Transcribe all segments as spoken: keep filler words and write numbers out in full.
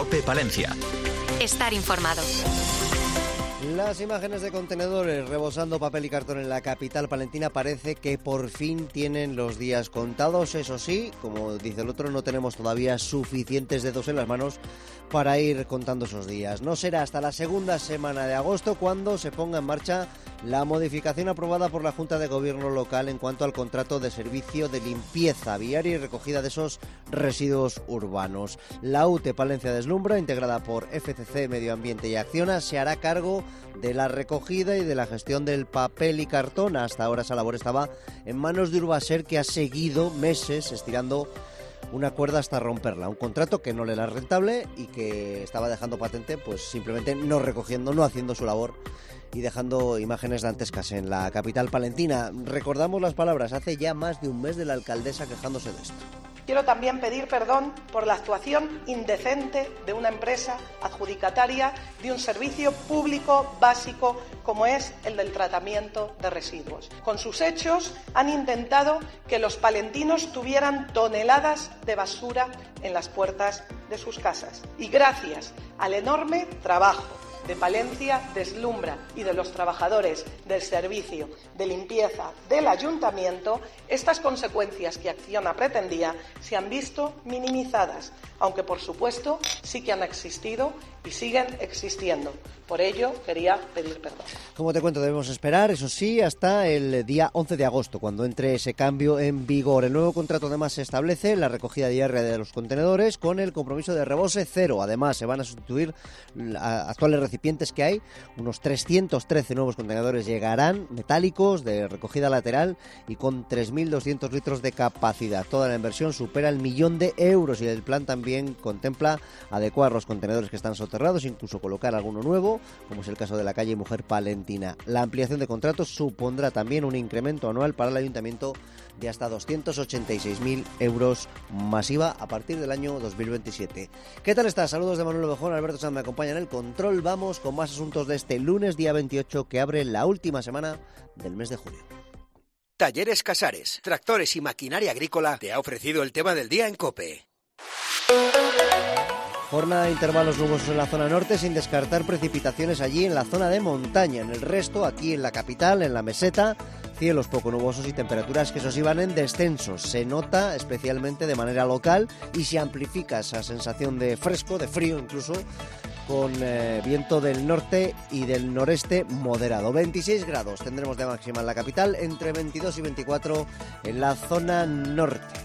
COPE Palencia. Estar informado. Las imágenes de contenedores rebosando papel y cartón en la capital palentina parece que por fin tienen los días contados. Eso sí, como dice el otro, no tenemos todavía suficientes dedos en las manos para ir contando esos días. No será hasta la segunda semana de agosto cuando se ponga en marcha la modificación aprobada por la Junta de Gobierno local en cuanto al contrato de servicio de limpieza viaria y recogida de esos residuos urbanos. La U T E Palencia Deslumbra, integrada por F C C, Medio Ambiente y Acciona, se hará cargo de la recogida y de la gestión del papel y cartón. Hasta ahora esa labor estaba en manos de Urbaser, que ha seguido meses estirando una cuerda hasta romperla. Un contrato que no le era rentable y que estaba dejando patente, pues simplemente no recogiendo, no haciendo su labor y dejando imágenes dantescas en la capital palentina. Recordamos las palabras hace ya más de un mes de la alcaldesa quejándose de esto. Quiero también pedir perdón por la actuación indecente de una empresa adjudicataria de un servicio público básico como es el del tratamiento de residuos. Con sus hechos han intentado que los palentinos tuvieran toneladas de basura en las puertas de sus casas. Y gracias al enorme trabajo de Palencia Deslumbra y de los trabajadores del servicio de limpieza del ayuntamiento, estas consecuencias que Acciona pretendía se han visto minimizadas, aunque por supuesto sí que han existido y siguen existiendo. Por ello quería pedir perdón. Como te cuento, debemos esperar, eso sí, hasta el día once de agosto, cuando entre ese cambio en vigor. El nuevo contrato además se establece la recogida diaria de los contenedores con el compromiso de rebose cero. Además, se van a sustituir a actuales recipientes que hay. Unos trescientos trece nuevos contenedores llegarán, metálicos, de recogida lateral y con tres mil doscientos litros de capacidad. Toda la inversión supera el millón de euros y el plan también contempla adecuar los contenedores que están soterrados, incluso colocar alguno nuevo, como es el caso de la calle Mujer Palentina. La ampliación de contratos supondrá también un incremento anual para el ayuntamiento de hasta doscientos ochenta y seis mil euros masiva a partir del año dos mil veintisiete. ¿Qué tal estás? Saludos de Manuel Ovejón, Alberto Sanz me acompaña en el control. Vamos con más asuntos de este lunes, día veintiocho, que abre la última semana del mes de julio. Talleres Casares, tractores y maquinaria agrícola te ha ofrecido el tema del día en COPE. Jornada de intervalos nubosos en la zona norte, sin descartar precipitaciones allí en la zona de montaña. En el resto, aquí en la capital, en la meseta, cielos poco nubosos y temperaturas que eso sí van en descenso. Se nota especialmente de manera local y se amplifica esa sensación de fresco, de frío incluso, con eh, viento del norte y del noreste moderado. veintiséis grados tendremos de máxima en la capital, entre veintidós y veinticuatro en la zona norte.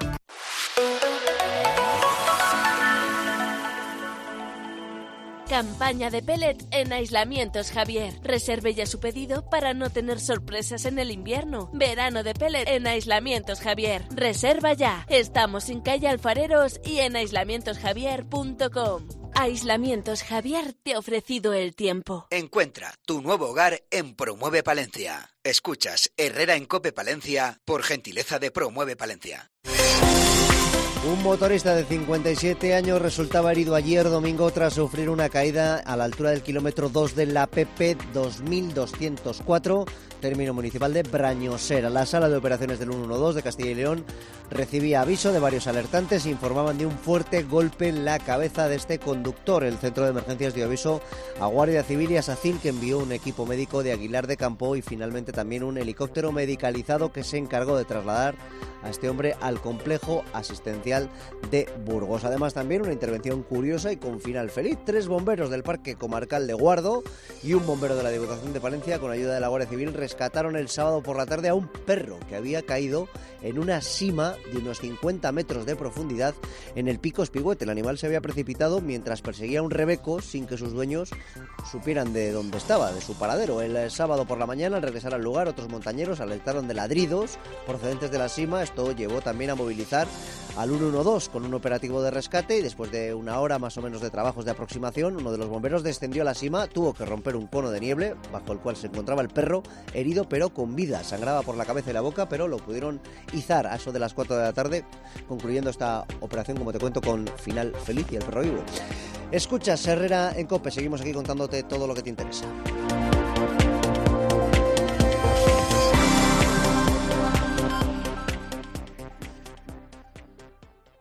Campaña de pellet en Aislamientos Javier. Reserve ya su pedido para no tener sorpresas en el invierno. Verano de pellet en Aislamientos Javier. Reserva ya. Estamos en calle Alfareros y en aislamientos javier punto com. Aislamientos Javier te ha ofrecido el tiempo. Encuentra tu nuevo hogar en Promueve Palencia. Escuchas Herrera en COPE Palencia por gentileza de Promueve Palencia. Un motorista de cincuenta y siete años resultaba herido ayer domingo tras sufrir una caída a la altura del kilómetro dos de la P P dos mil doscientos cuatro, término municipal de Brañosera. La sala de operaciones del ciento doce de Castilla y León recibía aviso de varios alertantes e informaban de un fuerte golpe en la cabeza de este conductor. El centro de emergencias dio aviso a Guardia Civil y a SACIL, que envió un equipo médico de Aguilar de Campo y finalmente también un helicóptero medicalizado que se encargó de trasladar a este hombre al complejo asistencial de Burgos. Además, también una intervención curiosa y con final feliz. Tres bomberos del Parque Comarcal de Guardo y un bombero de la Diputación de Palencia, con ayuda de la Guardia Civil, rescataron el sábado por la tarde a un perro que había caído en una sima de unos cincuenta metros de profundidad en el Pico Espigüete. El animal se había precipitado mientras perseguía un rebeco sin que sus dueños supieran de dónde estaba, de su paradero. El sábado por la mañana, al regresar al lugar, otros montañeros alertaron de ladridos procedentes de la sima. Esto llevó también a movilizar al ciento doce con un operativo de rescate y después de una hora más o menos de trabajos de aproximación, uno de los bomberos descendió a la sima, tuvo que romper un cono de nieve bajo el cual se encontraba el perro, herido pero con vida. Sangraba por la cabeza y la boca, pero lo pudieron izar a eso de las cuatro de la tarde, concluyendo esta operación, como te cuento, con final feliz y el perro vivo. Escuchas Herrera en COPE, seguimos aquí contándote todo lo que te interesa.